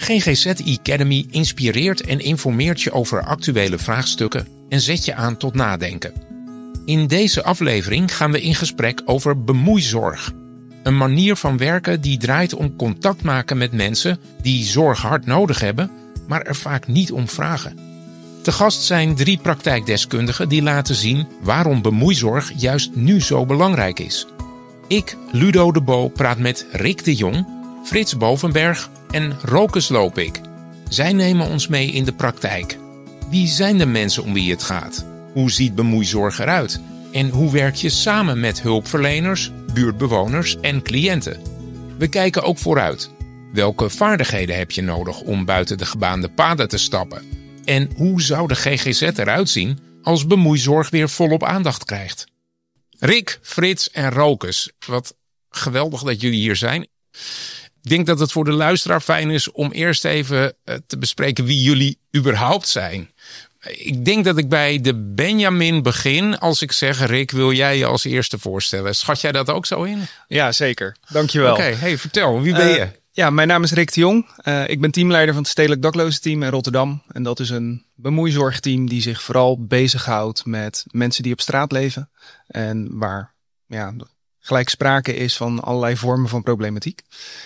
GGZ Academy inspireert en informeert je over actuele vraagstukken en zet je aan tot nadenken. In deze aflevering gaan we in gesprek over bemoeizorg. Een manier van werken die draait om contact maken met mensen die zorg hard nodig hebben, maar er vaak niet om vragen. Te gast zijn 3 praktijkdeskundigen die laten zien waarom bemoeizorg juist nu zo belangrijk is. Ik, Ludo de Bo, praat met Rick de Jong, Frits Bovenberg en Rokus Lopik. Zij nemen ons mee in de praktijk. Wie zijn de mensen om wie het gaat? Hoe ziet bemoeizorg eruit? En hoe werk je samen met hulpverleners, buurtbewoners en cliënten? We kijken ook vooruit. Welke vaardigheden heb je nodig om buiten de gebaande paden te stappen? En hoe zou de GGZ eruit zien als bemoeizorg weer volop aandacht krijgt? Rick, Frits en Rokus, wat geweldig dat jullie hier zijn. Ik denk dat het voor de luisteraar fijn is om eerst even te bespreken wie jullie überhaupt zijn. Ik denk dat ik bij de Benjamin begin als ik zeg, Rick, wil jij je als eerste voorstellen? Schat jij dat ook zo in? Ja, zeker. Dankjewel. Oké, vertel, wie ben je? Ja, mijn naam is Rick de Jong. Ik ben teamleider van het Stedelijk Daklozenteam in Rotterdam. En dat is een bemoeizorgteam die zich vooral bezighoudt met mensen die op straat leven. En waar gelijk sprake is van allerlei vormen van problematiek.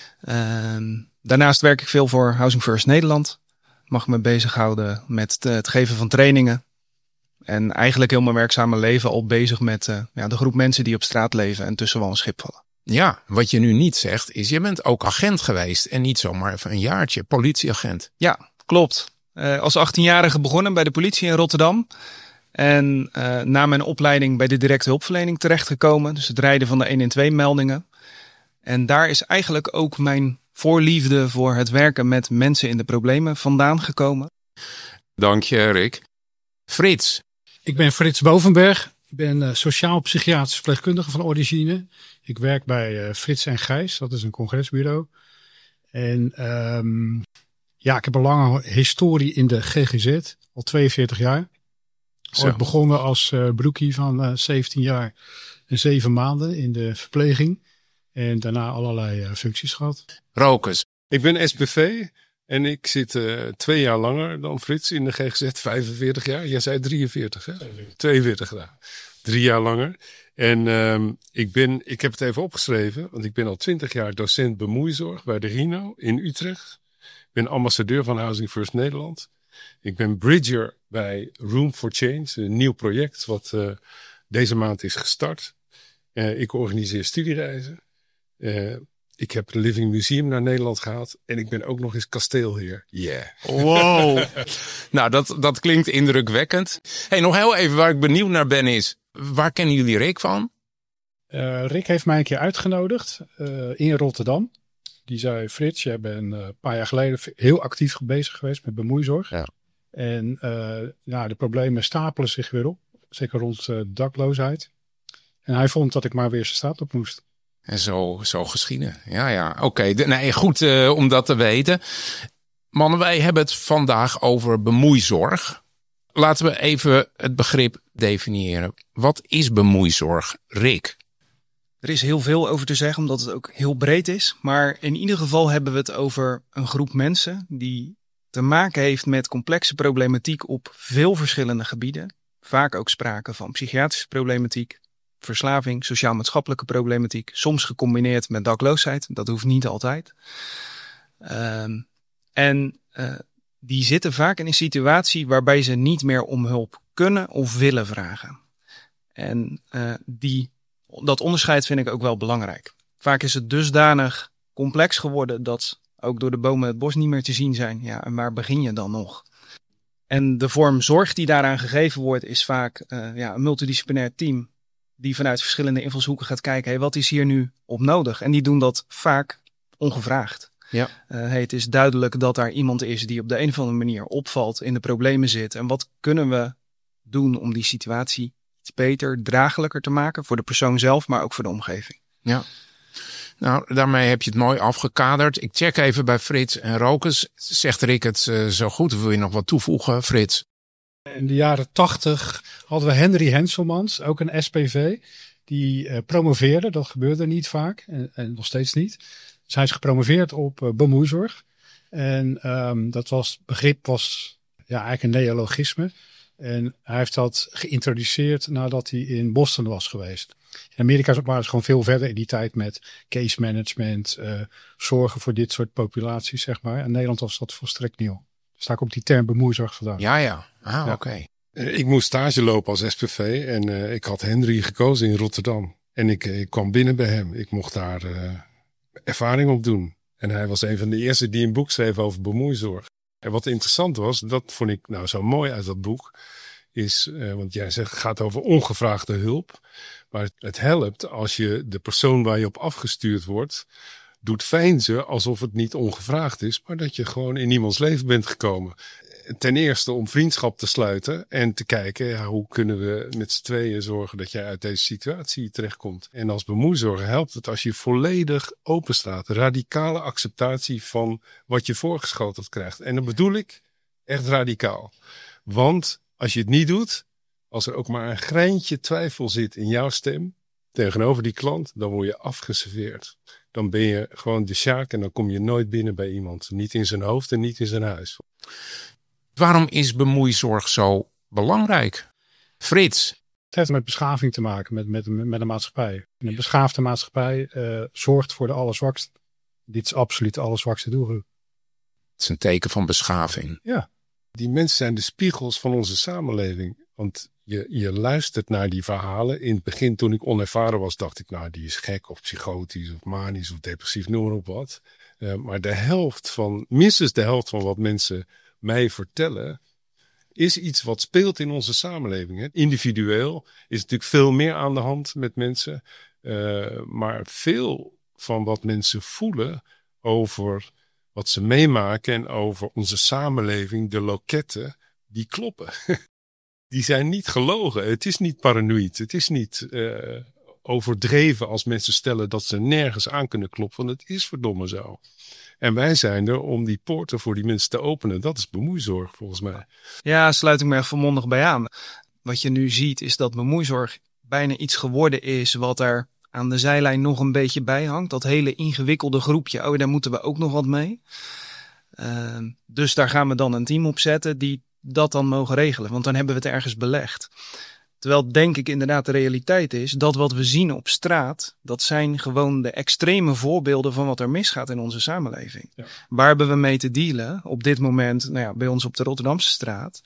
Daarnaast werk ik veel voor Housing First Nederland. Mag me bezighouden met het geven van trainingen. En eigenlijk heel mijn werkzame leven al bezig met de groep mensen die op straat leven en tussen wal en schip vallen. Ja, wat je nu niet zegt is, je bent ook agent geweest en niet zomaar even een jaartje, politieagent. Ja, klopt. Als 18-jarige begonnen bij de politie in Rotterdam. En na mijn opleiding bij de directe hulpverlening terechtgekomen. Dus het rijden van de 112-meldingen. En daar is eigenlijk ook mijn voorliefde voor het werken met mensen in de problemen vandaan gekomen. Dank je, Rick. Frits. Ik ben Frits Bovenberg. Ik ben sociaal-psychiatrisch verpleegkundige van origine. Ik werk bij Frits en Gijs, dat is een congresbureau. En ik heb een lange historie in de GGZ, al 42 jaar. Ooit begonnen als broekie van 17 jaar en 7 maanden in de verpleging. En daarna allerlei functies gehad. Rokus. Ik ben SPV en ik zit 2 jaar langer dan Frits in de GGZ, 45 jaar. Jij zei 43, hè? 42 gedaan. 3 jaar langer. En ik heb het even opgeschreven, want ik ben al 20 jaar docent bemoeizorg bij de Rino in Utrecht. Ik ben ambassadeur van Housing First Nederland. Ik ben bridger bij Room for Change, een nieuw project wat deze maand is gestart. Ik organiseer studiereizen. Ik heb het Living Museum naar Nederland gehaald. En ik ben ook nog eens kasteelheer. Yeah. Wow. Nou, dat klinkt indrukwekkend. Hey, nog heel even waar ik benieuwd naar ben is, waar kennen jullie Rick van? Rick heeft mij een keer uitgenodigd in Rotterdam. Die zei, Frits, jij bent een paar jaar geleden heel actief bezig geweest met bemoeizorg. Ja. En de problemen stapelen zich weer op. Zeker rond dakloosheid. En hij vond dat ik maar weer zijn straat op moest. En zo geschieden. Ja. Oké. Goed om dat te weten. Mannen, wij hebben het vandaag over bemoeizorg. Laten we even het begrip definiëren. Wat is bemoeizorg, Rick? Er is heel veel over te zeggen, omdat het ook heel breed is. Maar in ieder geval hebben we het over een groep mensen die te maken heeft met complexe problematiek op veel verschillende gebieden. Vaak ook sprake van psychiatrische problematiek, verslaving, sociaal-maatschappelijke problematiek. Soms gecombineerd met dakloosheid, dat hoeft niet altijd. Die zitten vaak in een situatie waarbij ze niet meer om hulp kunnen of willen vragen. En dat onderscheid vind ik ook wel belangrijk. Vaak is het dusdanig complex geworden dat ook door de bomen het bos niet meer te zien zijn. Ja, en waar begin je dan nog? En de vorm zorg die daaraan gegeven wordt is vaak een multidisciplinair team die vanuit verschillende invalshoeken gaat kijken, wat is hier nu op nodig? En die doen dat vaak ongevraagd. Ja. Het is duidelijk dat daar iemand is die op de een of andere manier opvalt, in de problemen zit. En wat kunnen we doen om die situatie iets beter, draaglijker te maken voor de persoon zelf, maar ook voor de omgeving? Ja. Nou, daarmee heb je het mooi afgekaderd. Ik check even bij Frits en Rokus. Zegt Rick het zo goed? Of wil je nog wat toevoegen, Frits? In de jaren 80 hadden we Henry Henselmans, ook een SPV, die promoveerde. Dat gebeurde niet vaak en nog steeds niet. Dus hij is gepromoveerd op bemoeizorg. En begrip was eigenlijk een neologisme. En hij heeft dat geïntroduceerd nadat hij in Boston was geweest. In Amerika waren ze gewoon veel verder in die tijd met case management, zorgen voor dit soort populaties, zeg maar. In Nederland was dat volstrekt nieuw. Dus daar komt die term bemoeizorg vandaan. Ja. Oké. Ik moest stage lopen als SPV en ik had Henry gekozen in Rotterdam. En ik kwam binnen bij hem. Ik mocht daar ervaring op doen. En hij was een van de eerste die een boek schreef over bemoeizorg. En wat interessant was, dat vond ik nou zo mooi uit dat boek, is, want jij zegt het gaat over ongevraagde hulp. Maar het helpt als je de persoon waar je op afgestuurd wordt, doet veinzen alsof het niet ongevraagd is, maar dat je gewoon in iemands leven bent gekomen. Ten eerste om vriendschap te sluiten en te kijken, hoe kunnen we met z'n tweeën zorgen dat jij uit deze situatie terechtkomt. En als bemoeizorger helpt het als je volledig open staat. Radicale acceptatie van wat je voorgeschoteld krijgt. En dan bedoel ik echt radicaal. Want als je het niet doet, als er ook maar een greintje twijfel zit in jouw stem tegenover die klant, dan word je afgeserveerd. Dan ben je gewoon de sjaak en dan kom je nooit binnen bij iemand. Niet in zijn hoofd en niet in zijn huis. Waarom is bemoeizorg zo belangrijk? Frits. Het heeft met beschaving te maken, met de maatschappij. En een beschaafde maatschappij zorgt voor de allerzwakste. Dit is absoluut de allerzwakste doelgroep. Het is een teken van beschaving. Ja. Die mensen zijn de spiegels van onze samenleving. Want je luistert naar die verhalen. In het begin, toen ik onervaren was, dacht ik, nou, die is gek of psychotisch of manisch of depressief, noem maar op wat. Maar minstens de helft van wat mensen mij vertellen, is iets wat speelt in onze samenleving. Hè. Individueel is natuurlijk veel meer aan de hand met mensen. Maar veel van wat mensen voelen over wat ze meemaken en over onze samenleving, de loketten, die kloppen. Die zijn niet gelogen. Het is niet paranoïd. Het is niet overdreven als mensen stellen dat ze nergens aan kunnen kloppen. Want het is verdomme zo. En wij zijn er om die poorten voor die mensen te openen. Dat is bemoeizorg volgens mij. Ja, sluit ik me echt volmondig bij aan. Wat je nu ziet is dat bemoeizorg bijna iets geworden is wat er aan de zijlijn nog een beetje bij hangt. Dat hele ingewikkelde groepje, daar moeten we ook nog wat mee. Dus daar gaan we dan een team op zetten die dat dan mogen regelen. Want dan hebben we het ergens belegd. Terwijl denk ik inderdaad de realiteit is dat wat we zien op straat, dat zijn gewoon de extreme voorbeelden van wat er misgaat in onze samenleving. Ja. Waar hebben we mee te dealen op dit moment, bij ons op de Rotterdamse straat?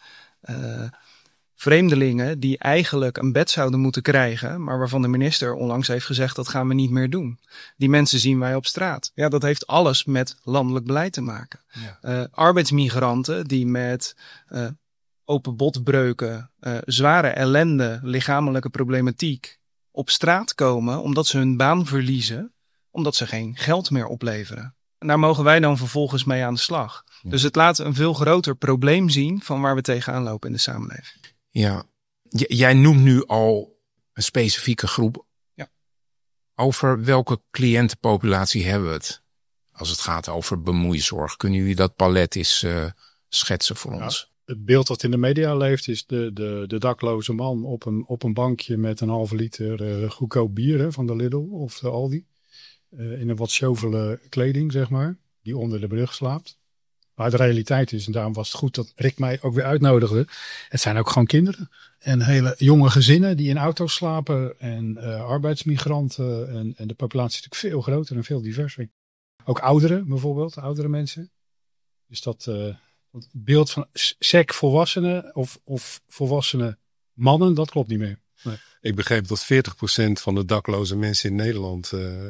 Vreemdelingen die eigenlijk een bed zouden moeten krijgen, maar waarvan de minister onlangs heeft gezegd dat gaan we niet meer doen. Die mensen zien wij op straat. Ja, dat heeft alles met landelijk beleid te maken. Ja. Arbeidsmigranten die met open botbreuken, zware ellende, lichamelijke problematiek op straat komen omdat ze hun baan verliezen, omdat ze geen geld meer opleveren. En daar mogen wij dan vervolgens mee aan de slag. Ja. Dus het laat een veel groter probleem zien van waar we tegenaan lopen in de samenleving. Ja, jij noemt nu al een specifieke groep. Ja. Over welke cliëntenpopulatie hebben we het? Als het gaat over bemoeizorg. Kunnen jullie dat palet eens schetsen voor ons? Het beeld dat in de media leeft is de dakloze man op een bankje met een halve liter goedkoop bier van de Lidl of de Aldi. In een wat sjovele kleding, zeg maar, die onder de brug slaapt. Maar de realiteit is, en daarom was het goed dat Rick mij ook weer uitnodigde. Het zijn ook gewoon kinderen. En hele jonge gezinnen die in auto's slapen. En arbeidsmigranten. En de populatie is natuurlijk veel groter en veel diverser. Ook ouderen bijvoorbeeld, oudere mensen. Dus dat beeld van sec volwassenen of volwassene mannen, dat klopt niet meer. Nee. Ik begreep dat 40% van de dakloze mensen in Nederland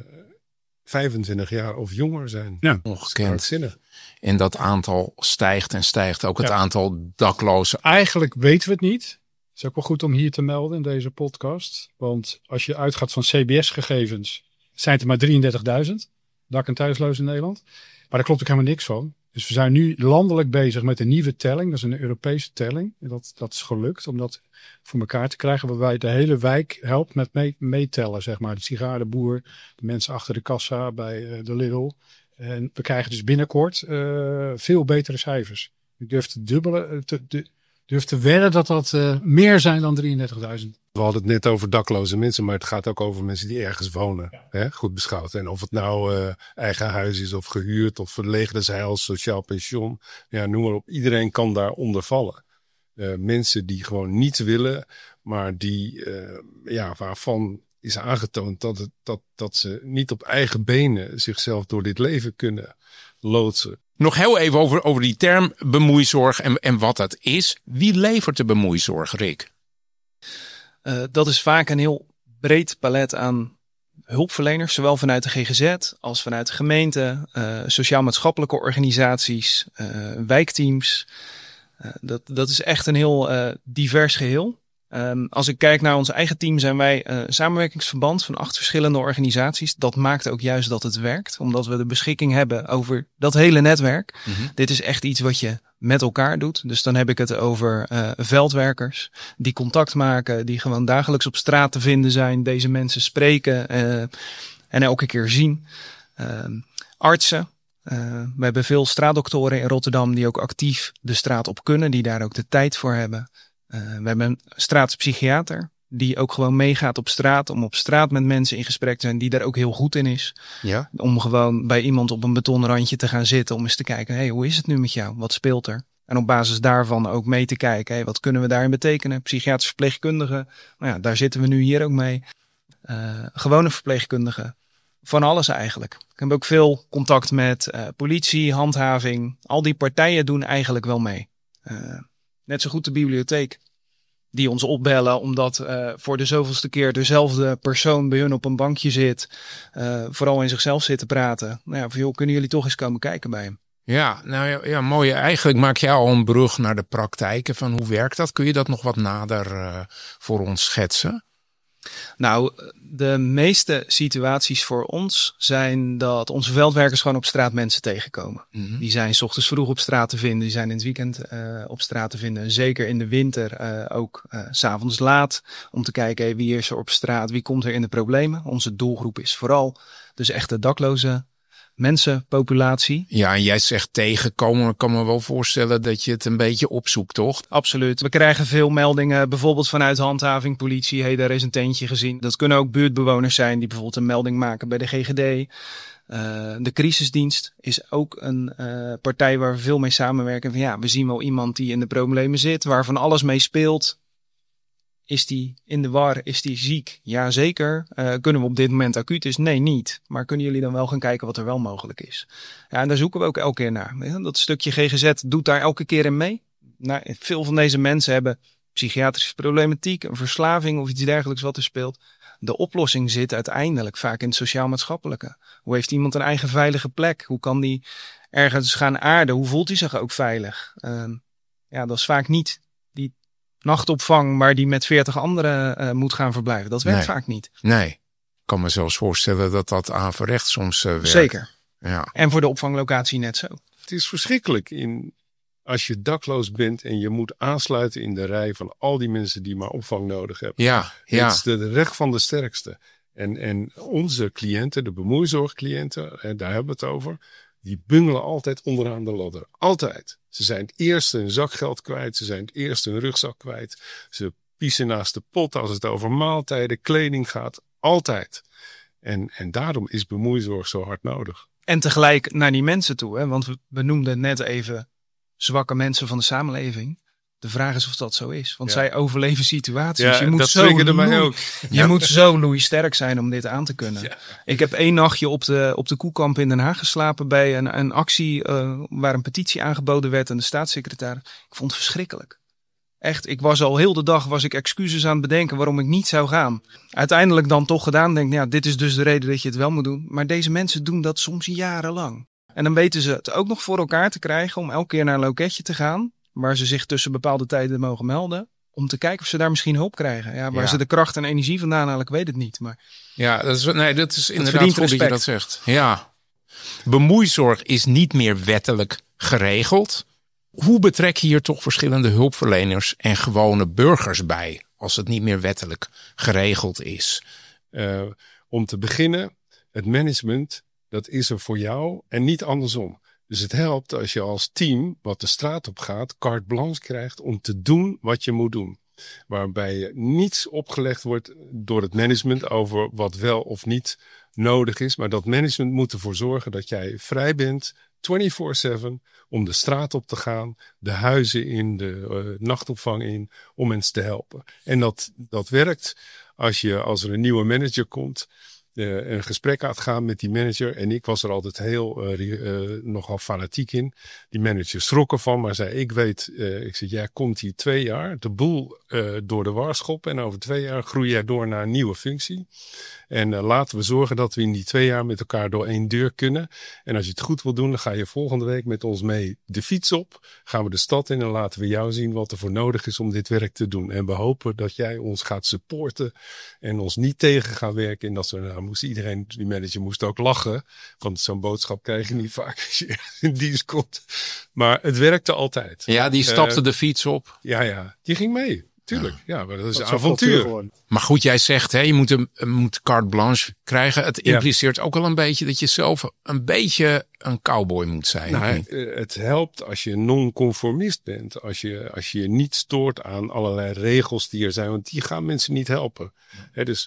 25 jaar of jonger zijn. Ja, ongekend. En dat aantal stijgt en stijgt. Ook het aantal daklozen. Eigenlijk weten we het niet. Het is ook wel goed om hier te melden in deze podcast. Want als je uitgaat van CBS-gegevens, zijn het er maar 33.000 dak- en thuislozen in Nederland. Maar daar klopt ook helemaal niks van. Dus we zijn nu landelijk bezig met een nieuwe telling. Dat is een Europese telling. Dat is gelukt om dat voor elkaar te krijgen. Waarbij de hele wijk helpt met meetellen, zeg maar. De sigarenboer, de mensen achter de kassa bij de Lidl. En we krijgen dus binnenkort veel betere cijfers. Ik durf te durf te wedden dat dat meer zijn dan 33.000. We hadden het net over dakloze mensen, maar het gaat ook over mensen die ergens wonen. Ja. Hè? Goed beschouwd. En of het nou eigen huis is of gehuurd of verlegersheil, sociaal pensioen. Ja, noem maar op. Iedereen kan daaronder vallen. Mensen die gewoon niets willen, maar die, waarvan is aangetoond dat ze niet op eigen benen zichzelf door dit leven kunnen loodsen. Nog heel even over die term bemoeizorg en wat dat is. Wie levert de bemoeizorg, Rick? Dat is vaak een heel breed palet aan hulpverleners, zowel vanuit de GGZ als vanuit de gemeente, sociaal-maatschappelijke organisaties, wijkteams. Dat is echt een heel divers geheel. Als ik kijk naar ons eigen team, zijn wij een samenwerkingsverband van 8 verschillende organisaties. Dat maakt ook juist dat het werkt, omdat we de beschikking hebben over dat hele netwerk. Mm-hmm. Dit is echt iets wat je met elkaar doet. Dus dan heb ik het over veldwerkers die contact maken, die gewoon dagelijks op straat te vinden zijn, deze mensen spreken en elke keer zien. Artsen. We hebben veel straatdoktoren in Rotterdam die ook actief de straat op kunnen, die daar ook de tijd voor hebben. We hebben een straatpsychiater die ook gewoon meegaat op straat om op straat met mensen in gesprek te zijn, die daar ook heel goed in is. Ja. Om gewoon bij iemand op een betonnen randje te gaan zitten om eens te kijken, hey, hoe is het nu met jou? Wat speelt er? En op basis daarvan ook mee te kijken, hey, wat kunnen we daarin betekenen? Psychiatrische verpleegkundigen, nou ja, daar zitten we nu hier ook mee. Gewone verpleegkundigen. Van alles eigenlijk. Ik heb ook veel contact met politie, handhaving. Al die partijen doen eigenlijk wel mee. Net zo goed de bibliotheek. Die ons opbellen omdat voor de zoveelste keer dezelfde persoon bij hun op een bankje zit. Vooral in zichzelf zit te praten. Nou ja, van joh, kunnen jullie toch eens komen kijken bij hem? Ja, nou ja, mooi. Eigenlijk maak jij al een brug naar de praktijken van hoe werkt dat? Kun je dat nog wat nader voor ons schetsen? Nou, de meeste situaties voor ons zijn dat onze veldwerkers gewoon op straat mensen tegenkomen. Mm-hmm. Die zijn 's ochtends vroeg op straat te vinden, die zijn in het weekend op straat te vinden. Zeker in de winter ook 's avonds laat om te kijken hey, wie is er op straat, wie komt er in de problemen. Onze doelgroep is vooral dus echt de dakloze mensenpopulatie. Ja, en jij zegt tegenkomen. Ik kan me wel voorstellen dat je het een beetje opzoekt, toch? Absoluut. We krijgen veel meldingen, bijvoorbeeld vanuit handhaving, politie. Hey, daar is een tentje gezien. Dat kunnen ook buurtbewoners zijn die bijvoorbeeld een melding maken bij de GGD. De crisisdienst is ook een partij waar we veel mee samenwerken. Van, ja, we zien wel iemand die in de problemen zit, waar van alles mee speelt. Is die in de war? Is die ziek? Jazeker. Kunnen we op dit moment acuut is? Nee, niet. Maar kunnen jullie dan wel gaan kijken wat er wel mogelijk is? Ja, en daar zoeken we ook elke keer naar. Dat stukje GGZ doet daar elke keer in mee. Nou, veel van deze mensen hebben psychiatrische problematiek, een verslaving of iets dergelijks wat er speelt. De oplossing zit uiteindelijk vaak in het sociaal-maatschappelijke. Hoe heeft iemand een eigen veilige plek? Hoe kan die ergens gaan aarden? Hoe voelt hij zich ook veilig? Ja, dat is vaak niet die nachtopvang waar die met 40 anderen moet gaan verblijven. Dat werkt vaak niet. Nee, ik kan me zelfs voorstellen dat dat averechts soms werkt. Zeker. Ja. En voor de opvanglocatie net zo. Het is verschrikkelijk als je dakloos bent en je moet aansluiten in de rij van al die mensen die maar opvang nodig hebben. Ja. Het is de recht van de sterkste. En onze cliënten, de bemoeizorgcliënten, daar hebben we het over, die bungelen altijd onderaan de ladder. Altijd. Ze zijn het eerste hun zakgeld kwijt. Ze zijn het eerste hun rugzak kwijt. Ze piezen naast de pot als het over maaltijden, kleding gaat. Altijd. En daarom is bemoeizorg zo hard nodig. En tegelijk naar die mensen toe. Hè? Want we noemden net even zwakke mensen van de samenleving. De vraag is of dat zo is. Want zij overleven situaties. Ja, je moet dat triggerde mij ook. Je moet zo loeisterk zijn om dit aan te kunnen. Ja. Ik heb 1 nachtje op de Koekamp in Den Haag geslapen bij een actie waar een petitie aangeboden werd aan de staatssecretaris. Ik vond het verschrikkelijk. Echt, ik was al heel de dag excuses aan het bedenken waarom ik niet zou gaan. Uiteindelijk dan toch gedaan. Denk, ja, dit is dus de reden dat je het wel moet doen. Maar deze mensen doen dat soms jarenlang. En dan weten ze het ook nog voor elkaar te krijgen om elke keer naar een loketje te gaan, waar ze zich tussen bepaalde tijden mogen melden, om te kijken of ze daar misschien hulp krijgen. Ja, waar ze de kracht en energie vandaan halen, ik weet het niet. Maar ja, dat is inderdaad goed dat je dat zegt. Ja. Bemoeizorg is niet meer wettelijk geregeld. Hoe betrek je hier toch verschillende hulpverleners en gewone burgers bij, als het niet meer wettelijk geregeld is? Om te beginnen, het management, dat is er voor jou en niet andersom. Dus het helpt als je als team wat de straat op gaat, carte blanche krijgt om te doen wat je moet doen. Waarbij niets opgelegd wordt door het management over wat wel of niet nodig is. Maar dat management moet ervoor zorgen dat jij vrij bent, 24/7, om de straat op te gaan, de huizen in, de nachtopvang in, om mensen te helpen. En dat werkt als er een nieuwe manager komt, een gesprek aan gaan met die manager. En ik was er altijd nogal fanatiek in. Die manager schrok ervan, maar zei, ik zeg, jij komt hier 2 jaar, de boel door de war schoppen. En over 2 jaar groei jij door naar een nieuwe functie. En laten we zorgen dat we in die 2 jaar met elkaar door 1 deur kunnen. En als je het goed wil doen, dan ga je volgende week met ons mee de fiets op. Gaan we de stad in en laten we jou zien wat er voor nodig is om dit werk te doen. En we hopen dat jij ons gaat supporten en ons niet tegen gaat werken. En dat die manager moest ook lachen. Want zo'n boodschap krijg je niet vaak als je in dienst komt. Maar het werkte altijd. Ja, die stapte de fiets op. Ja, die ging mee. Tuurlijk, ja, maar dat is een avontuur. Maar goed, jij zegt, je moet carte blanche krijgen. Het impliceert ook wel een beetje dat je zelf een beetje een cowboy moet zijn. Nou, het helpt als je non-conformist bent. Als je niet stoort aan allerlei regels die er zijn. Want die gaan mensen niet helpen. Dus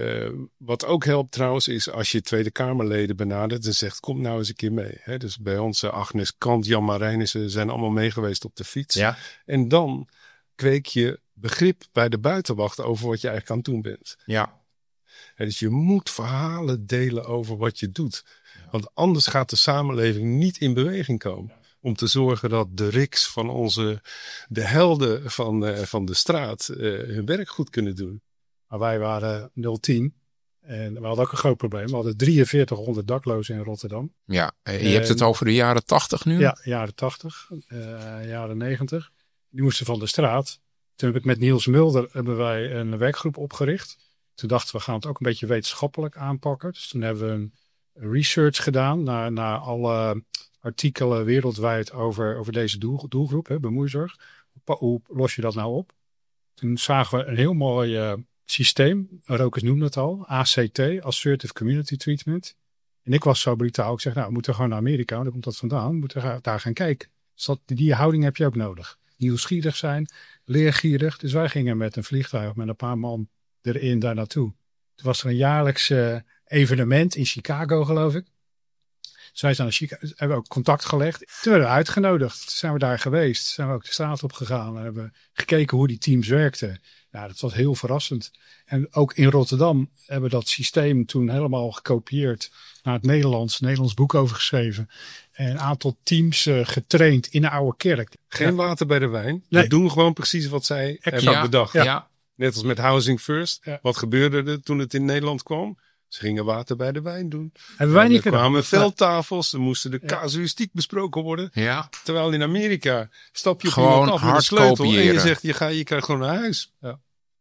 wat ook helpt trouwens is als je Tweede Kamerleden benadert en zegt, kom nou eens een keer mee. Dus bij ons Agnes Kant, Jan Marijnissen zijn allemaal mee geweest op de fiets. Ja. En dan kweek je begrip bij de buitenwacht over wat je eigenlijk aan het doen bent. Ja. Dus je moet verhalen delen over wat je doet. Want anders gaat de samenleving niet in beweging komen. Om te zorgen dat de riks van de helden van de straat hun werk goed kunnen doen. Maar wij waren 010 en we hadden ook een groot probleem. We hadden 4300 daklozen in Rotterdam. Ja, je hebt het over de jaren 80 nu? Ja, jaren 80, jaren 90. Die moesten van de straat. Toen heb ik met Niels Mulder hebben wij een werkgroep opgericht. Toen dachten we gaan het ook een beetje wetenschappelijk aanpakken. Dus toen hebben we een research gedaan naar alle artikelen wereldwijd over deze doelgroep, bemoeizorg. Hoe los je dat nou op? Toen zagen we een heel mooi systeem. Rokers noemde het al. ACT, Assertive Community Treatment. En ik was zo brutaal. Ik zeg, we moeten gewoon naar Amerika. Daar komt dat vandaan. We moeten daar gaan kijken. Dus die houding heb je ook nodig. Nieuwsgierig zijn, leergierig. Dus wij gingen met een vliegtuig met een paar man erin daar naartoe. Toen was er een jaarlijks evenement in Chicago, geloof ik. Dus wij zijn naar Chicago, hebben ook contact gelegd. Toen werden we uitgenodigd. Toen zijn we daar geweest. Zijn we ook de straat op gegaan. En hebben gekeken hoe die teams werkten. Nou, dat was heel verrassend. En ook in Rotterdam hebben we dat systeem toen helemaal gekopieerd naar het Nederlands boek over geschreven. En een aantal teams getraind in de oude kerk. Geen water bij de wijn. Nee. We doen gewoon precies wat zij hebben bedacht. Ja. Net als met Housing First. Ja. Wat gebeurde er toen het in Nederland kwam? Ze gingen water bij de wijn doen. Hebben wij niet gedaan. Er kwamen veldtafels. Er moesten de casuïstiek besproken worden. Ja. Terwijl in Amerika stap je op iemand af met een sleutel. En je zegt, je krijgt gewoon naar huis. Ja.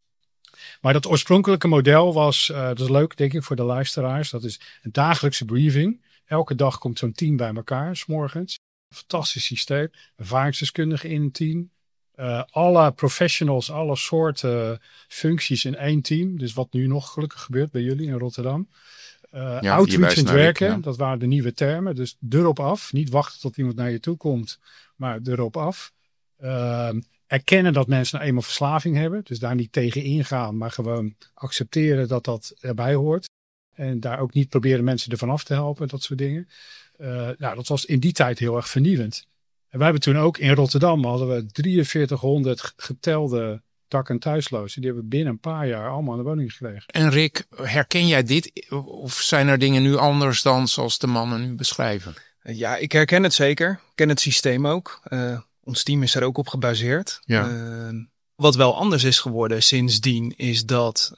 Maar dat oorspronkelijke model was, dat is leuk denk ik voor de luisteraars. Dat is een dagelijkse briefing. Elke dag komt zo'n team bij elkaar, 's morgens. Fantastisch systeem. Ervaringsdeskundigen in een team. Alle professionals, alle soorten functies in 1 team. Dus wat nu nog gelukkig gebeurt bij jullie in Rotterdam. Outreachend werken, dat waren de nieuwe termen. Dus deur op af. Niet wachten tot iemand naar je toe komt, maar deur op af. Erkennen dat mensen nou eenmaal verslaving hebben. Dus daar niet tegen ingaan, maar gewoon accepteren dat dat erbij hoort. En daar ook niet proberen mensen ervan af te helpen, dat soort dingen. Dat was in die tijd heel erg vernieuwend. En wij hebben toen ook in Rotterdam hadden we 4300 getelde dak- en thuislozen. Die hebben binnen een paar jaar allemaal een woning gekregen. En Rick, herken jij dit? Of zijn er dingen nu anders dan zoals de mannen nu beschrijven? Ja, ik herken het zeker. Ik ken het systeem ook. Ons team is er ook op gebaseerd. Ja. Wat wel anders is geworden sindsdien is dat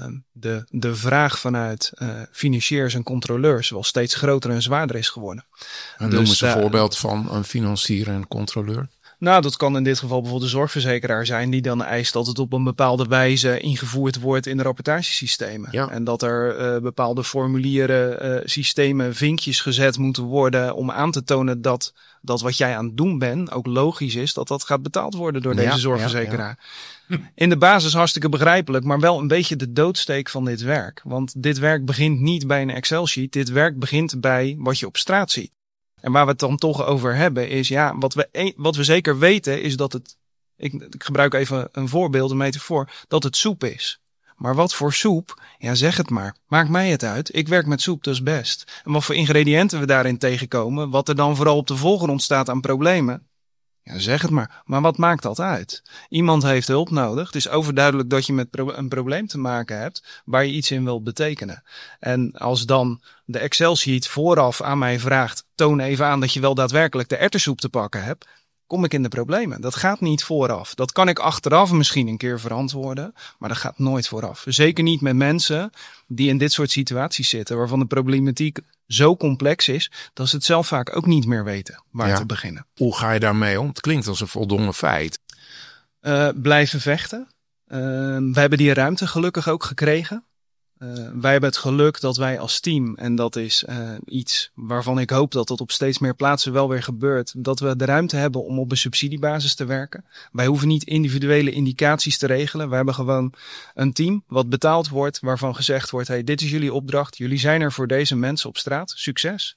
de vraag vanuit financiers en controleurs wel steeds groter en zwaarder is geworden. En noem eens een voorbeeld van een financier en controleur. Nou, dat kan in dit geval bijvoorbeeld de zorgverzekeraar zijn die dan eist dat het op een bepaalde wijze ingevoerd wordt in de rapportagesystemen. Ja. En dat er bepaalde formulieren, systemen, vinkjes gezet moeten worden om aan te tonen dat wat jij aan het doen bent ook logisch is dat gaat betaald worden door deze zorgverzekeraar. Ja. In de basis hartstikke begrijpelijk, maar wel een beetje de doodsteek van dit werk. Want dit werk begint niet bij een Excel-sheet, dit werk begint bij wat je op straat ziet. En waar we het dan toch over hebben is, ja, wat we zeker weten is dat het, ik gebruik even een voorbeeld, een metafoor, dat het soep is. Maar wat voor soep? Ja, zeg het maar. Maakt mij het uit. Ik werk met soep, dus best. En wat voor ingrediënten we daarin tegenkomen, wat er dan vooral op de voorgrond staat aan problemen. Ja, zeg het maar. Maar wat maakt dat uit? Iemand heeft hulp nodig. Het is overduidelijk dat je met een probleem te maken hebt waar je iets in wilt betekenen. En als dan de Excel-sheet vooraf aan mij vraagt, toon even aan dat je wel daadwerkelijk de erwtensoep te pakken hebt, kom ik in de problemen. Dat gaat niet vooraf. Dat kan ik achteraf misschien een keer verantwoorden, maar dat gaat nooit vooraf. Zeker niet met mensen die in dit soort situaties zitten, waarvan de problematiek zo complex is, dat ze het zelf vaak ook niet meer weten waar te beginnen. Hoe ga je daarmee om? Het klinkt als een voldongen feit. Blijven vechten. We hebben die ruimte gelukkig ook gekregen. Wij hebben het geluk dat wij als team, en dat is iets waarvan ik hoop dat dat op steeds meer plaatsen wel weer gebeurt, dat we de ruimte hebben om op een subsidiebasis te werken. Wij hoeven niet individuele indicaties te regelen. We hebben gewoon een team wat betaald wordt, waarvan gezegd wordt, hey, dit is jullie opdracht. Jullie zijn er voor deze mensen op straat. Succes.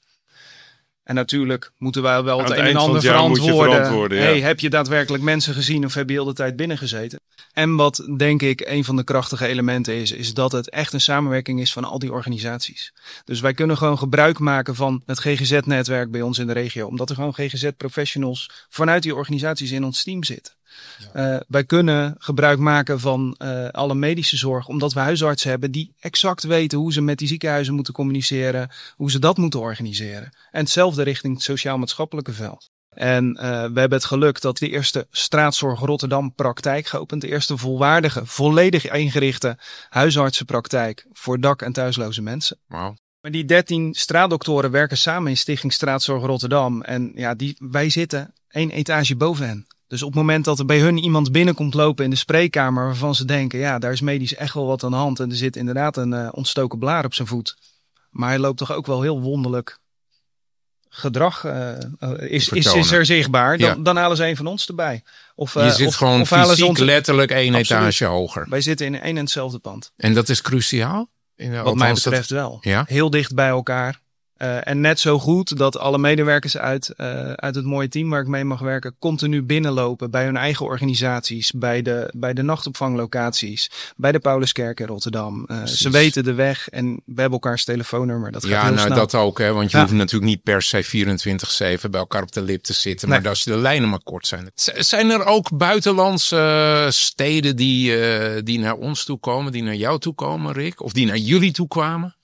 En natuurlijk moeten wij wel het een en ander verantwoorden. Hey, heb je daadwerkelijk mensen gezien of heb je heel de tijd binnen gezeten? En wat denk ik een van de krachtige elementen is dat het echt een samenwerking is van al die organisaties. Dus wij kunnen gewoon gebruik maken van het GGZ-netwerk bij ons in de regio. Omdat er gewoon GGZ-professionals vanuit die organisaties in ons team zitten. Ja. Wij kunnen gebruik maken van alle medische zorg, omdat we huisartsen hebben die exact weten hoe ze met die ziekenhuizen moeten communiceren, hoe ze dat moeten organiseren. En hetzelfde richting het sociaal-maatschappelijke veld. En we hebben het geluk dat de eerste straatzorg Rotterdam praktijk geopend, de eerste volwaardige, volledig ingerichte huisartsenpraktijk voor dak- en thuisloze mensen. Wow. Maar die 13 straatdoktoren werken samen in Stichting Straatzorg Rotterdam. En ja, wij zitten 1 etage boven hen. Dus op het moment dat er bij hun iemand binnenkomt lopen in de spreekkamer waarvan ze denken, ja, daar is medisch echt wel wat aan de hand en er zit inderdaad een ontstoken blaar op zijn voet. Maar hij loopt toch ook wel heel wonderlijk gedrag is er zichtbaar. Dan halen ze een van ons erbij. Je zit gewoon fysiek letterlijk 1 etage hoger. Wij zitten in één en hetzelfde pand. En dat is cruciaal? Wat mij betreft wel. Ja? Heel dicht bij elkaar. En net zo goed dat alle medewerkers uit het mooie team waar ik mee mag werken continu binnenlopen bij hun eigen organisaties, bij de nachtopvanglocaties, bij de Pauluskerk in Rotterdam. Ze weten de weg en we hebben elkaars telefoonnummer. Dat gaat heel snel. Dat ook, hè? Want je hoeft natuurlijk niet per se 24/7 bij elkaar op de lip te zitten, maar als de lijnen maar kort zijn. Zijn er ook buitenlandse steden die naar ons toe komen, die naar jou toe komen, Rick? Of die naar jullie toe kwamen?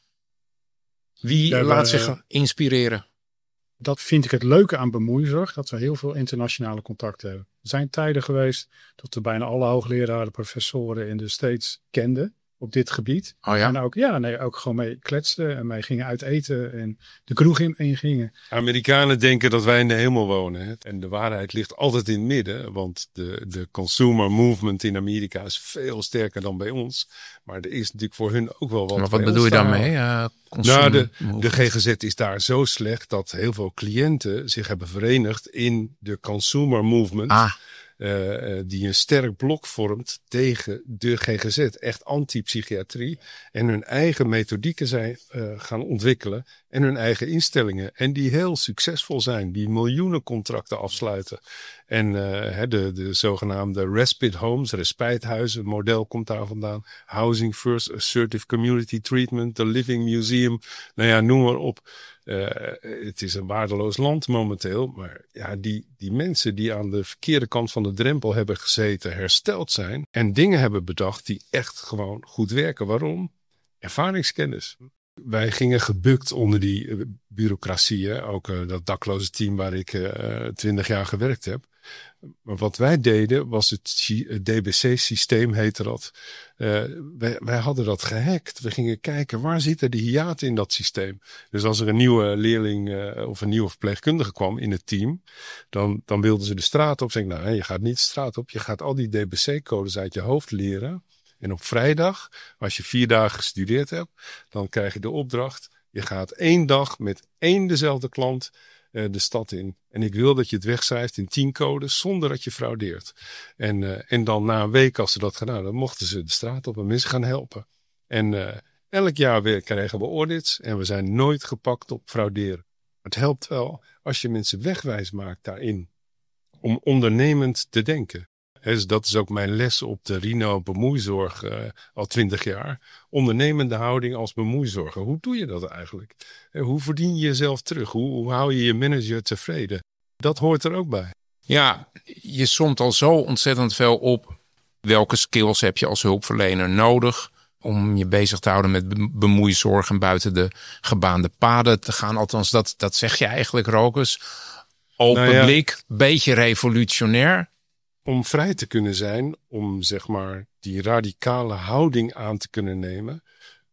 Wie laat zich inspireren? Dat vind ik het leuke aan bemoeizorg, dat we heel veel internationale contacten hebben. Er zijn tijden geweest dat we bijna alle hoogleraren, professoren in de States kenden op dit gebied. Oh ja? En ook gewoon mee kletsten en mee gingen uit eten en de kroeg in gingen. Amerikanen denken dat wij in de hemel wonen. Hè? En de waarheid ligt altijd in het midden. Want de consumer movement in Amerika is veel sterker dan bij ons. Maar er is natuurlijk voor hun ook wel wat. Maar wat bedoel je daarmee? De GGZ is daar zo slecht dat heel veel cliënten zich hebben verenigd in de consumer movement. Die een sterk blok vormt tegen de GGZ. Echt anti-psychiatrie. En hun eigen methodieken zijn gaan ontwikkelen. En hun eigen instellingen. En die heel succesvol zijn. Die miljoenen contracten afsluiten. En de zogenaamde respite homes, respijthuizen, model komt daar vandaan. Housing First, Assertive Community Treatment, The Living Museum. Nou ja, noem maar op. Het is een waardeloos land momenteel. Maar ja, die mensen die aan de verkeerde kant van de drempel hebben gezeten, hersteld zijn. En dingen hebben bedacht die echt gewoon goed werken. Waarom? Ervaringskennis. Wij gingen gebukt onder die bureaucratie. Hè? Ook dat dakloze team waar ik 20 jaar gewerkt heb. Maar wat wij deden was het DBC-systeem, heette dat. Wij hadden dat gehackt. We gingen kijken, waar zitten de hiaten in dat systeem? Dus als er een nieuwe leerling of een nieuwe verpleegkundige kwam in het team, dan wilden ze de straat op. Zeg ik, nou, je gaat niet de straat op. Je gaat al die DBC-codes uit je hoofd leren. En op vrijdag, als je 4 dagen gestudeerd hebt, dan krijg je de opdracht. Je gaat 1 dag met 1 dezelfde klant de stad in. En ik wil dat je het wegschrijft in 10 codes zonder dat je fraudeert. En dan na een week, als ze dat gedaan dan mochten ze de straat op en mensen gaan helpen. En elk jaar weer kregen we audits en we zijn nooit gepakt op frauderen. Het helpt wel als je mensen wegwijs maakt daarin. Om ondernemend te denken. Dus dat is ook mijn les op de Rino bemoeizorg al 20 jaar. Ondernemende houding als bemoeizorger. Hoe doe je dat eigenlijk? Hoe verdien je jezelf terug? Hoe hou je je manager tevreden? Dat hoort er ook bij. Ja, je somt al zo ontzettend veel op. Welke skills heb je als hulpverlener nodig om je bezig te houden met bemoeizorg en buiten de gebaande paden te gaan? Althans, dat zeg je eigenlijk, Rokus. Open blik, beetje revolutionair. Om vrij te kunnen zijn, om zeg maar die radicale houding aan te kunnen nemen.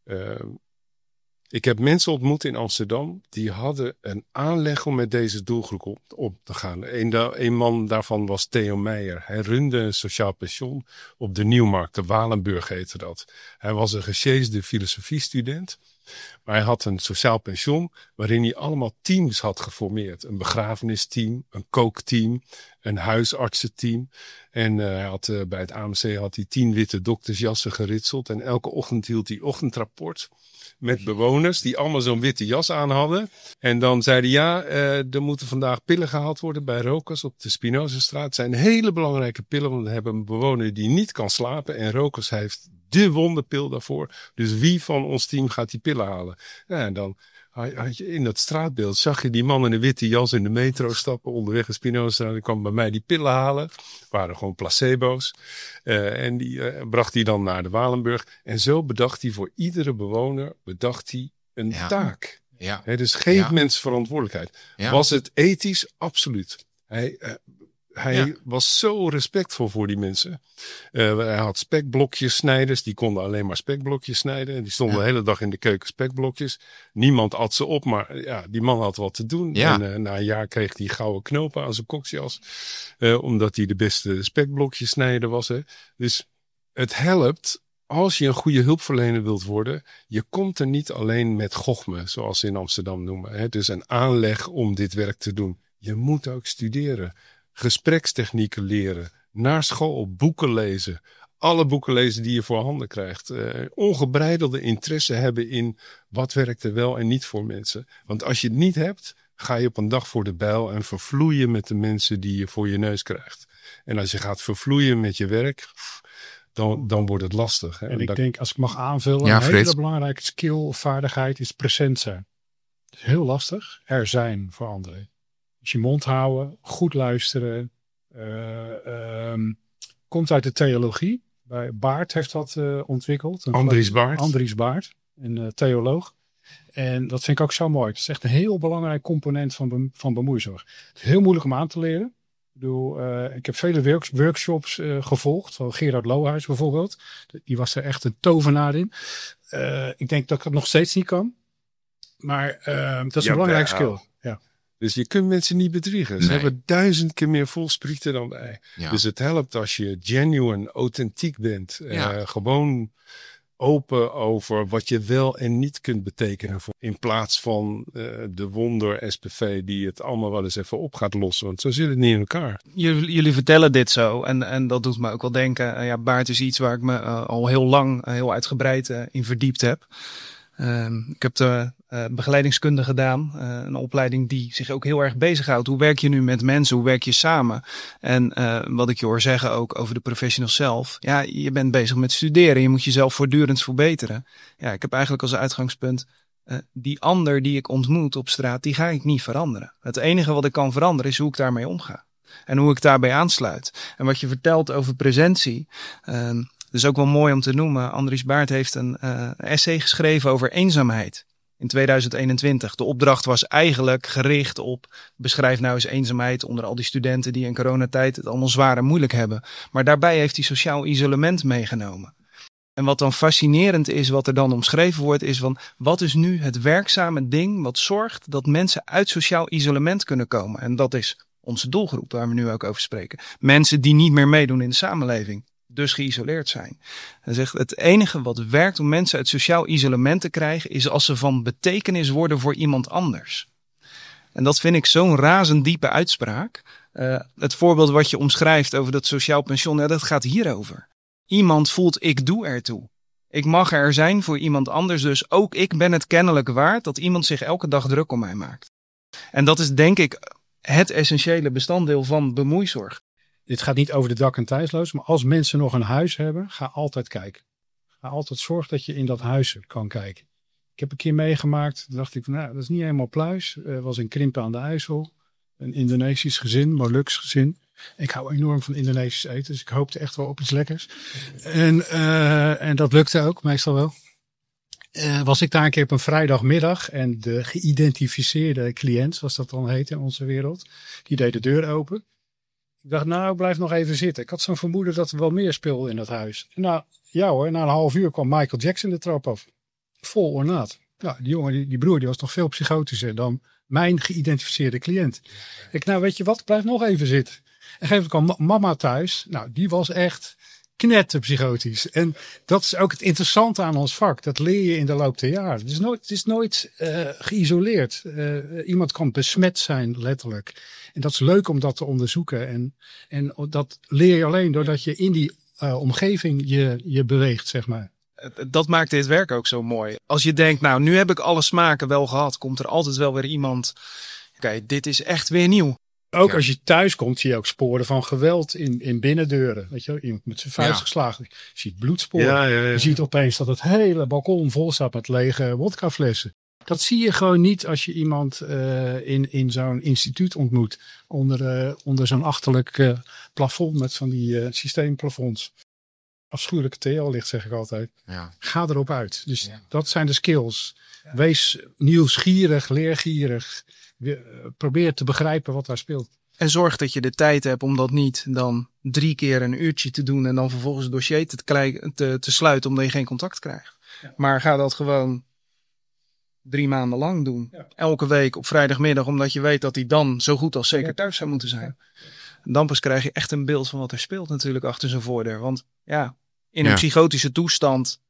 Ik heb mensen ontmoet in Amsterdam die hadden een aanleg om met deze doelgroep op te gaan. Een man daarvan was Theo Meijer. Hij runde een sociaal pension op de Nieuwmarkt, de Walenburg heette dat. Hij was een gesjeesde filosofiestudent. Maar hij had een sociaal pension waarin hij allemaal teams had geformeerd. Een begrafenisteam, een kookteam, een huisartsenteam. En hij had, bij het AMC had hij 10 witte doktersjassen geritseld. En elke ochtend hield hij ochtendrapport met bewoners die allemaal zo'n witte jas aan hadden. En dan zeiden er moeten vandaag pillen gehaald worden bij Rokus op de Spinozastraat. Het zijn hele belangrijke pillen, want we hebben een bewoner die niet kan slapen. En Rokus heeft de wonderpil daarvoor. Dus wie van ons team gaat die pillen halen? Ja, en dan had je in dat straatbeeld, zag je die man in een witte jas in de metro stappen onderweg in Spinoza. Die kwam bij mij die pillen halen. Het waren gewoon placebo's. En die bracht hij dan naar de Walenburg. En zo bedacht hij voor iedere bewoner een taak. Ja. Dus geef mensen verantwoordelijkheid. Ja. Was het ethisch? Absoluut. Hij was zo respectvol voor die mensen. Hij had spekblokjes-snijders. Die konden alleen maar spekblokjes snijden. Die stonden de hele dag in de keuken spekblokjes. Niemand at ze op, maar die man had wat te doen. Ja. En na een jaar kreeg hij gouden knopen aan zijn koksjas. Omdat hij de beste spekblokjes-snijder was. Hè. Dus het helpt. Als je een goede hulpverlener wilt worden, je komt er niet alleen met gochme, zoals ze in Amsterdam noemen. Hè. Dus een aanleg om dit werk te doen. Je moet ook studeren. Gesprekstechnieken leren, naar school, boeken lezen, alle boeken lezen die je voorhanden krijgt. Ongebreidelde interesse hebben in wat werkt er wel en niet voor mensen. Want als je het niet hebt, ga je op een dag voor de bijl en vervloeien met de mensen die je voor je neus krijgt. En als je gaat vervloeien met je werk, dan wordt het lastig. Hè? En ik denk, als ik mag aanvullen, Ja, een hele Frits. belangrijke skill of vaardigheid is present zijn. Het is heel lastig. Er zijn voor anderen. Dus je mond houden, goed luisteren. Komt uit de theologie. Baart heeft dat ontwikkeld. Andries Baart. Andries Baart, een theoloog. En dat vind ik ook zo mooi. Het is echt een heel belangrijk component van bemoeizorg. Het is heel moeilijk om aan te leren. Ik heb vele workshops gevolgd. Van Gerard Lohuis bijvoorbeeld. Die was er echt een tovenaar in. Ik denk dat ik het nog steeds niet kan. Maar dat is een belangrijke skill. Ja. Dus je kunt mensen niet bedriegen. Ze hebben 1000 keer meer volsprieten dan wij. Ja. Dus het helpt als je genuine, authentiek bent. Gewoon open over wat je wel en niet kunt betekenen. In plaats van de wonder SPV die het allemaal wel eens even op gaat lossen. Want zo zit het niet in elkaar. Jullie vertellen dit zo en dat doet me ook wel denken. Baart is iets waar ik me al heel lang, heel uitgebreid in verdiept heb. Ik heb de begeleidingskunde gedaan. Een opleiding die zich ook heel erg bezighoudt. Hoe werk je nu met mensen? Hoe werk je samen? En wat ik je hoor zeggen ook over de professional zelf. Ja, je bent bezig met studeren. Je moet jezelf voortdurend verbeteren. Ja, ik heb eigenlijk als uitgangspunt. Die ander die ik ontmoet op straat, die ga ik niet veranderen. Het enige wat ik kan veranderen is hoe ik daarmee omga. En hoe ik daarbij aansluit. En wat je vertelt over presentie. Dat is ook wel mooi om te noemen. Andries Baart heeft een essay geschreven over eenzaamheid in 2021. De opdracht was eigenlijk gericht op beschrijf nou eens eenzaamheid onder al die studenten die in coronatijd het allemaal zwaar en moeilijk hebben. Maar daarbij heeft hij sociaal isolement meegenomen. En wat dan fascinerend is, wat er dan omschreven wordt, is van wat is nu het werkzame ding wat zorgt dat mensen uit sociaal isolement kunnen komen. En dat is onze doelgroep waar we nu ook over spreken. Mensen die niet meer meedoen in de samenleving. Dus geïsoleerd zijn. Hij zegt, het enige wat werkt om mensen uit sociaal isolement te krijgen, is als ze van betekenis worden voor iemand anders. En dat vind ik zo'n razend diepe uitspraak. Het voorbeeld wat je omschrijft over dat sociaal pensioen, dat gaat hierover. Iemand voelt, ik doe ertoe. Ik mag er zijn voor iemand anders, dus ook ik ben het kennelijk waard dat iemand zich elke dag druk om mij maakt. En dat is denk ik het essentiële bestanddeel van bemoeizorg. Dit gaat niet over de dak- en thuisloos, maar als mensen nog een huis hebben, ga altijd kijken. Ga altijd zorgen dat je in dat huis kan kijken. Ik heb een keer meegemaakt, dacht ik, nou, dat is niet helemaal pluis. Was in Krimpen aan de IJssel. Een Indonesisch gezin, Molux gezin. Ik hou enorm van Indonesisch eten, dus ik hoopte echt wel op iets lekkers. En dat lukte ook, meestal wel. Was ik daar een keer op een vrijdagmiddag en de geïdentificeerde cliënt, zoals dat dan heet in onze wereld, die deed de deur open. Ik dacht, nou, blijf nog even zitten. Ik had zo'n vermoeden dat er wel meer speelde in dat huis. En nou, ja hoor, na een half uur kwam Michael Jackson de trap af. Vol ornaat. Nou, die jongen, die broer, die was nog veel psychotischer dan mijn geïdentificeerde cliënt. Ik, nou, weet je wat, blijf nog even zitten. En gegeven kwam mama thuis. Nou, die was echt knetterpsychotisch. En dat is ook het interessante aan ons vak. Dat leer je in de loop der jaren. Het is nooit geïsoleerd. Iemand kan besmet zijn, letterlijk. En dat is leuk om dat te onderzoeken. En dat leer je alleen doordat je in die omgeving je beweegt, zeg maar. Dat maakt dit werk ook zo mooi. Als je denkt, nou, nu heb ik alle smaken wel gehad, komt er altijd wel weer iemand. Oké, dit is echt weer nieuw. Ook als je thuis komt, zie je ook sporen van geweld in binnendeuren. Weet je wel, iemand met zijn vuist geslagen. Je ziet bloedsporen. Je ziet opeens dat het hele balkon vol staat met lege wodkaflessen. Dat zie je gewoon niet als je iemand in zo'n instituut ontmoet. Onder zo'n achterlijk plafond met van die systeemplafonds. Afschuwelijke TL-licht, zeg ik altijd. Ja. Ga erop uit. Dus dat zijn de skills. Ja. Wees nieuwsgierig, leergierig. Probeer te begrijpen wat daar speelt. En zorg dat je de tijd hebt om dat niet dan 3 keer een uurtje te doen en dan vervolgens het dossier te sluiten omdat je geen contact krijgt. Ja. Maar ga dat gewoon 3 maanden lang doen. Ja. Elke week op vrijdagmiddag, omdat je weet dat hij dan zo goed als zeker thuis zou moeten zijn. En dan pas krijg je echt een beeld van wat er speelt natuurlijk achter zijn voordeur. Want ja, in een psychotische toestand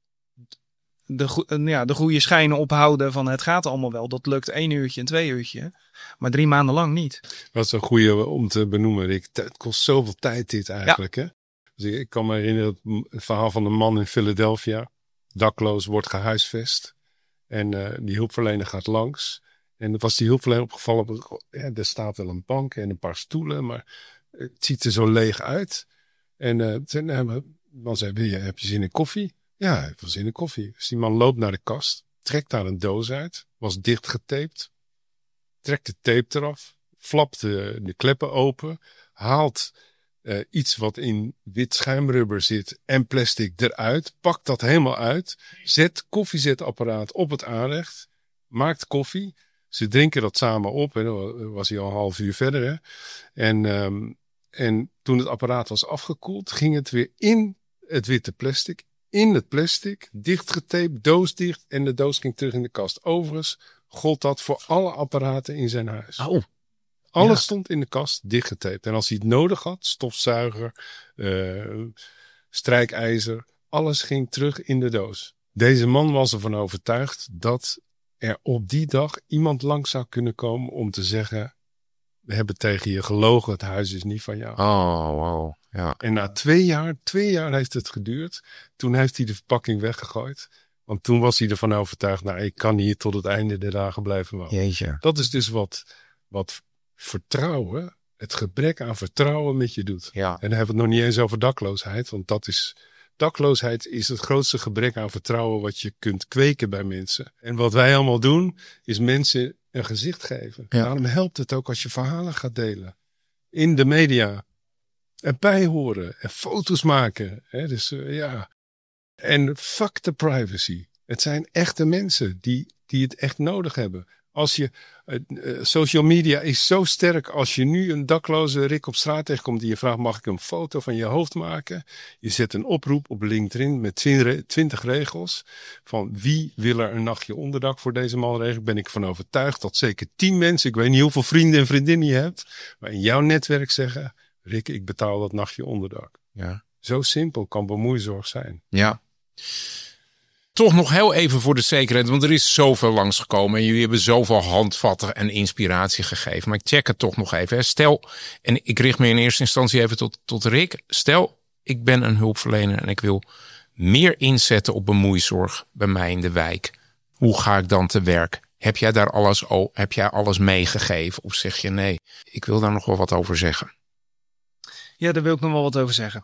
de goede schijnen ophouden van het gaat allemaal wel. Dat lukt 1 uurtje en 2 uurtje. Maar 3 maanden lang niet. Dat is een goede om te benoemen, Rick. Het kost zoveel tijd dit eigenlijk. Ja. Hè? Dus ik kan me herinneren het verhaal van een man in Philadelphia. Dakloos, wordt gehuisvest. En die hulpverlener gaat langs. En er was die hulpverlener opgevallen. Er staat wel een bank en een paar stoelen. Maar het ziet er zo leeg uit. En man zei, heb je zin in koffie? Ja, hij heeft wel zin in koffie. Dus die man loopt naar de kast. Trekt daar een doos uit. Was dichtgetaped. Trekt de tape eraf. Flapt de kleppen open. Haalt iets wat in wit schuimrubber zit en plastic eruit. Pakt dat helemaal uit. Zet koffiezetapparaat op het aanrecht. Maakt koffie. Ze drinken dat samen op. En dan was hij al een half uur verder. Hè. En toen het apparaat was afgekoeld, ging het weer in het witte plastic. In het plastic, dichtgetaped, doos dicht. En de doos ging terug in de kast. Overigens gold dat voor alle apparaten in zijn huis. Oh. Alles stond in de kast, dichtgetaped. En als hij het nodig had, stofzuiger, strijkijzer, alles ging terug in de doos. Deze man was ervan overtuigd dat er op die dag iemand langs zou kunnen komen om te zeggen, we hebben tegen je gelogen, het huis is niet van jou. Oh, wow. Ja. En na 2 jaar heeft het geduurd. Toen heeft hij de verpakking weggegooid. Want toen was hij ervan overtuigd, nou, ik kan hier tot het einde der dagen blijven wonen. Jeetje. Dat is dus wat vertrouwen, het gebrek aan vertrouwen met je doet. Ja. En dan hebben we het nog niet eens over dakloosheid. Want dakloosheid is het grootste gebrek aan vertrouwen wat je kunt kweken bij mensen. En wat wij allemaal doen, is mensen een gezicht geven. Ja. Daarom helpt het ook als je verhalen gaat delen. In de media. Erbij horen. En foto's maken. Hè? Dus En fuck the privacy. Het zijn echte mensen die het echt nodig hebben. Als je social media is zo sterk. Als je nu een dakloze Rick op straat tegenkomt die je vraagt, mag ik een foto van je hoofd maken? Je zet een oproep op LinkedIn met 20 regels. Van wie wil er een nachtje onderdak voor deze man regelen? Ben ik van overtuigd dat zeker 10 mensen, ik weet niet hoeveel vrienden en vriendinnen je hebt, maar in jouw netwerk zeggen, Rick, ik betaal dat nachtje onderdak. Ja. Zo simpel kan bemoeizorg zijn. Ja. Toch nog heel even voor de zekerheid, want er is zoveel langsgekomen en jullie hebben zoveel handvatten en inspiratie gegeven. Maar ik check het toch nog even. Hè. Stel, en ik richt me in eerste instantie even tot Rick. Stel, ik ben een hulpverlener en ik wil meer inzetten op bemoeizorg bij mij in de wijk. Hoe ga ik dan te werk? Heb jij alles meegegeven? Of zeg je nee, ik wil daar nog wel wat over zeggen? Ja, daar wil ik nog wel wat over zeggen.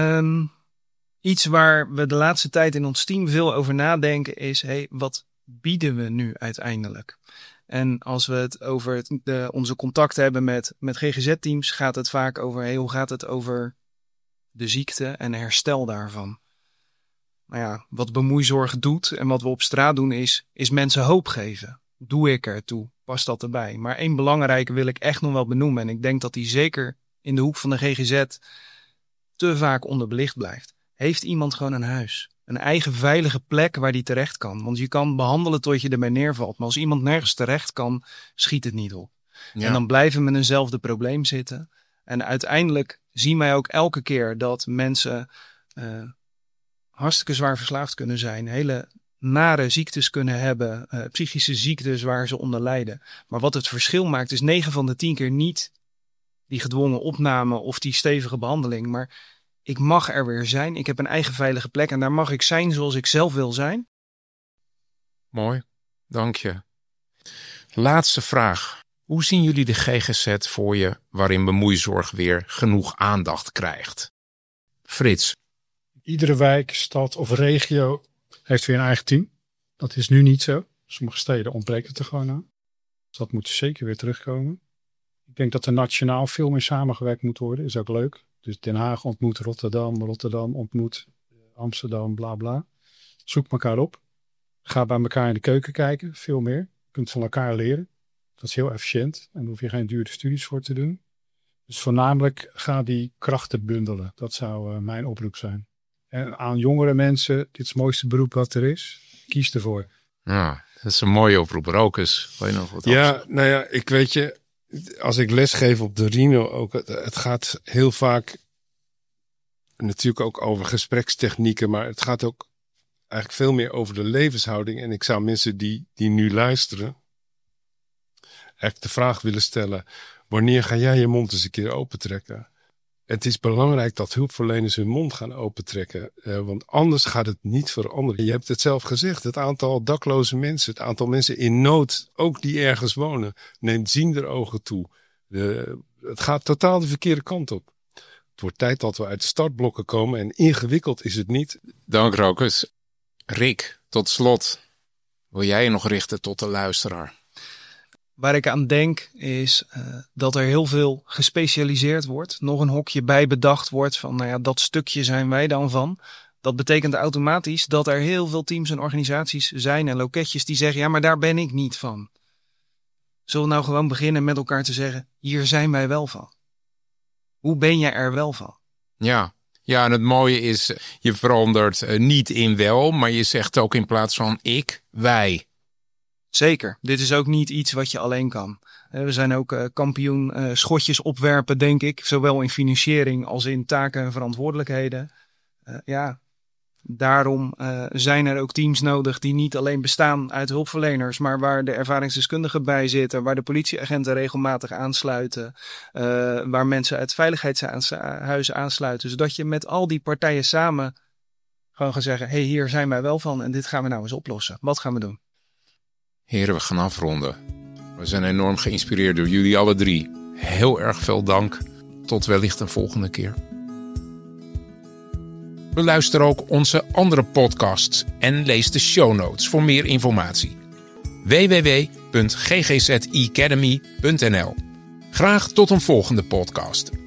Iets waar we de laatste tijd in ons team veel over nadenken is, wat bieden we nu uiteindelijk? En als we het over onze contacten hebben met GGZ-teams, gaat het vaak over, hoe gaat het over de ziekte en herstel daarvan? Nou ja, wat bemoeizorg doet en wat we op straat doen is mensen hoop geven. Doe ik ertoe? Past dat erbij? Maar één belangrijke wil ik echt nog wel benoemen. En ik denk dat die zeker in de hoek van de GGZ te vaak onderbelicht blijft. Heeft iemand gewoon een huis? Een eigen veilige plek waar die terecht kan. Want je kan behandelen tot je ermee neervalt. Maar als iemand nergens terecht kan, schiet het niet op. Ja. En dan blijven we met eenzelfde probleem zitten. En uiteindelijk zien wij ook elke keer dat mensen hartstikke zwaar verslaafd kunnen zijn. Hele nare ziektes kunnen hebben. Psychische ziektes waar ze onder lijden. Maar wat het verschil maakt is 9 van de 10 keer niet die gedwongen opname of die stevige behandeling. Maar ik mag er weer zijn. Ik heb een eigen veilige plek en daar mag ik zijn zoals ik zelf wil zijn. Mooi, dank je. Laatste vraag. Hoe zien jullie de GGZ voor je waarin bemoeizorg weer genoeg aandacht krijgt? Frits. Iedere wijk, stad of regio heeft weer een eigen team. Dat is nu niet zo. Sommige steden ontbreekt het er gewoon aan. Dus dat moet zeker weer terugkomen. Ik denk dat er nationaal veel meer samengewerkt moet worden. Is ook leuk. Dus Den Haag ontmoet Rotterdam, Rotterdam ontmoet Amsterdam, bla bla. Zoek elkaar op. Ga bij elkaar in de keuken kijken, veel meer. Je kunt van elkaar leren. Dat is heel efficiënt en daar hoef je geen dure studies voor te doen. Dus voornamelijk ga die krachten bundelen. Dat zou mijn oproep zijn. En aan jongere mensen, dit is het mooiste beroep wat er is. Kies ervoor. Ja, dat is een mooie oproep. Rokus, wil je nog wat nou ik weet je, als ik lesgeef op de Rino ook, het gaat heel vaak natuurlijk ook over gesprekstechnieken, maar het gaat ook eigenlijk veel meer over de levenshouding. En ik zou mensen die nu luisteren echt de vraag willen stellen, wanneer ga jij je mond eens een keer opentrekken? Het is belangrijk dat hulpverleners hun mond gaan opentrekken, want anders gaat het niet veranderen. Je hebt het zelf gezegd, het aantal dakloze mensen, het aantal mensen in nood, ook die ergens wonen, neemt ziender ogen toe. Het gaat totaal de verkeerde kant op. Het wordt tijd dat we uit de startblokken komen en ingewikkeld is het niet. Dank Rokus. Rick, tot slot, wil jij je nog richten tot de luisteraar? Waar ik aan denk is dat er heel veel gespecialiseerd wordt. Nog een hokje bij bedacht wordt van, dat stukje zijn wij dan van. Dat betekent automatisch dat er heel veel teams en organisaties zijn en loketjes die zeggen, ja, maar daar ben ik niet van. Zullen we nou gewoon beginnen met elkaar te zeggen, hier zijn wij wel van. Hoe ben jij er wel van? Ja, en het mooie is, je verandert niet in wel, maar je zegt ook in plaats van ik, wij. Zeker. Dit is ook niet iets wat je alleen kan. We zijn ook kampioen schotjes opwerpen, denk ik. Zowel in financiering als in taken en verantwoordelijkheden. Daarom zijn er ook teams nodig die niet alleen bestaan uit hulpverleners, maar waar de ervaringsdeskundigen bij zitten, waar de politieagenten regelmatig aansluiten, waar mensen uit veiligheidshuizen aansluiten, zodat je met al die partijen samen gewoon gaat zeggen, hier zijn wij wel van en dit gaan we nou eens oplossen. Wat gaan we doen? Heren, we gaan afronden. We zijn enorm geïnspireerd door jullie alle 3. Heel erg veel dank. Tot wellicht een volgende keer. Beluister ook onze andere podcasts en lees de show notes voor meer informatie. www.ggzicademy.nl. Graag tot een volgende podcast.